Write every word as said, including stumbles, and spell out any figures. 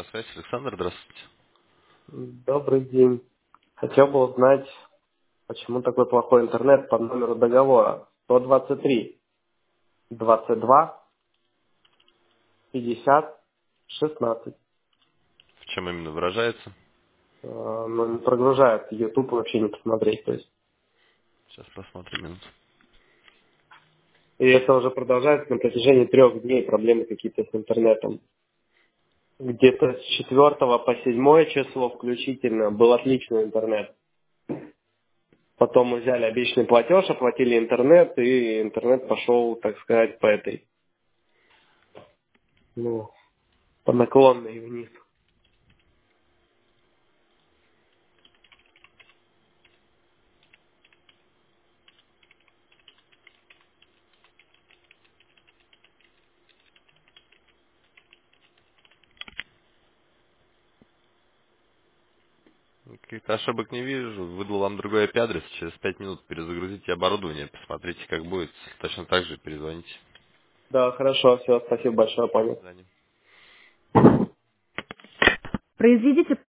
Связь, Александр, здравствуйте. Добрый день. Хотел бы узнать, почему такой плохой интернет по номеру договора сто двадцать три двадцать два пятьдесят шестнадцать. В чем именно выражается? Э, Ну, не прогружает, YouTube вообще не посмотреть. То есть. Сейчас посмотрим минуту. И это уже продолжается на протяжении трех дней, проблемы какие-то с интернетом. Где-то с четвертого по седьмое число включительно был отличный интернет. Потом мы взяли обещанный платеж, оплатили интернет, и интернет пошел, так сказать, по этой, ну, по наклонной вниз. Каких-то ошибок не вижу. Выдал вам другой I P-адрес. Через пять минут перезагрузите оборудование. Посмотрите, как будет. Точно так же перезвоните. Да, хорошо, все, спасибо большое, До понял. свидания. Произведите